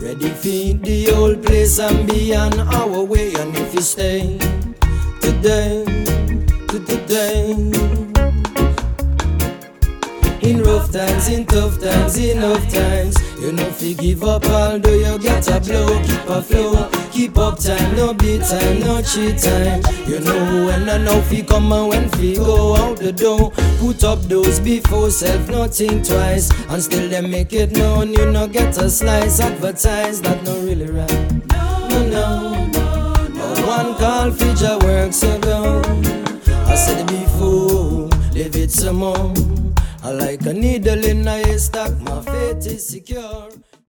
Ready feed the old place and beyond our way. And if you stay today, to today, in rough times, in tough times, enough times, you know if you give up although you get a blow. Keep a flow, keep up time, no beat time, no cheat time. You know when and how fi come and when fi go out the door. Put up those before self, not think twice. And still they make it known, you know get a slice. Advertise, that no really right. No one call feature works alone. I said it before, leave it some more. I like a needle in a haystack, my fate is secure.